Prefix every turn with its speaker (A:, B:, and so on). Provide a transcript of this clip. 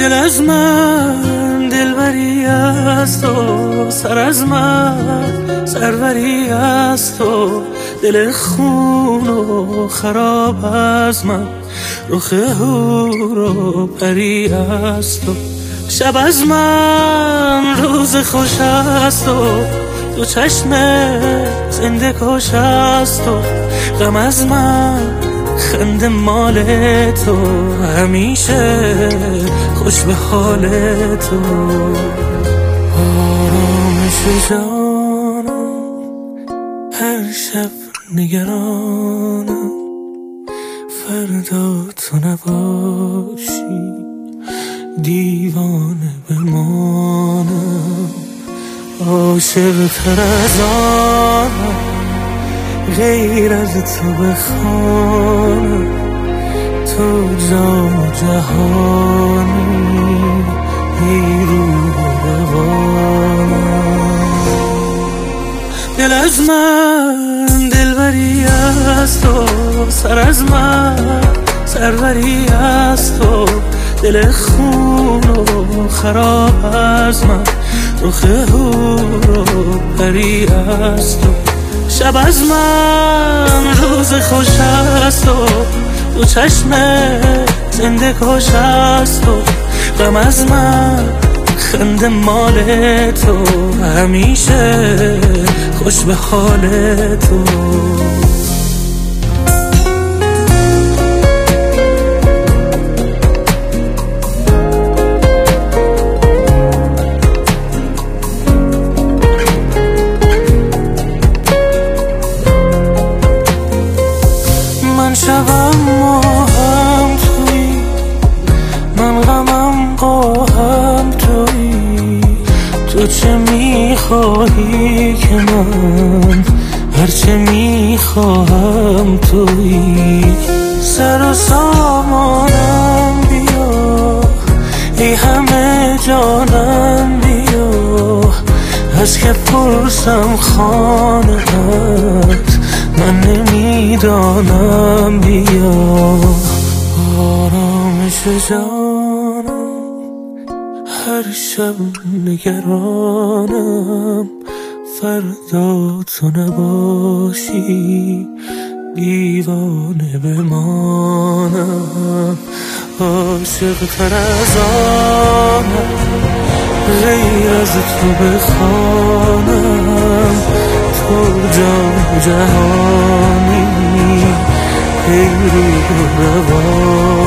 A: دل از من دلبری است و سر از من سروری است و دل خون و خراب از من رخ حور و پری است و شب از من روز خوش است و تو چشم زنده کش است و غم از من خنده مال تو همیشه خوش به حال تو آرامش جانم هر شب نگرانم فردا تو نباشی دیوانه بمانم عاشق تر از آنم غیر از تو بخوانم تو جان و جهانی ای روح و روانم دل از من دلبری است و سر از من سروری است و دل خون و خراب از من رخ حور و پری است و شب از من روز خوش است و تو چشم زنده کش است و غم از من خنده مال تو همیشه خوش به حال تو من شبم ماهم توی من غمم قاهم توی تو چه میخواهی که من هرچه میخواهم توی سر و سامانم بیا ای همه جانم بیا از که پرسم خانه‌ات من نمیدانم بیا آرامش جانم هر شب نگرانم فردا تو نباشی دیوانه بمانم عاشق تر از آنم غیر از تو بخوانم تو جان جهانی ای روح روان